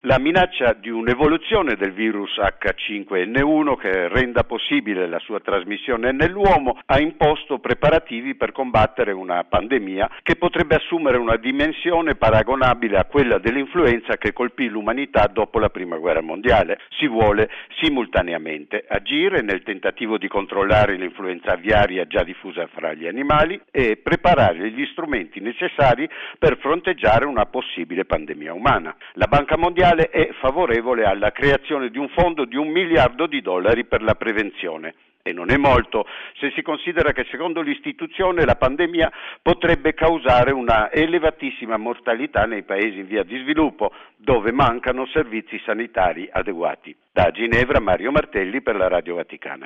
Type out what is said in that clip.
La minaccia di un'evoluzione del virus H5N1 che renda possibile la sua trasmissione nell'uomo ha imposto preparativi per combattere una pandemia che potrebbe assumere una dimensione paragonabile a quella dell'influenza che colpì l'umanità dopo la Prima Guerra Mondiale. Si vuole simultaneamente agire nel tentativo di controllare l'influenza aviaria già diffusa fra gli animali e preparare gli strumenti necessari per fronteggiare una possibile pandemia umana. La Banca Mondiale è favorevole alla creazione di un fondo di $1 miliardo per la prevenzione. E non è molto se si considera che secondo l'istituzione la pandemia potrebbe causare una elevatissima mortalità nei paesi in via di sviluppo, dove mancano servizi sanitari adeguati. Da Ginevra, Mario Martelli per la Radio Vaticana.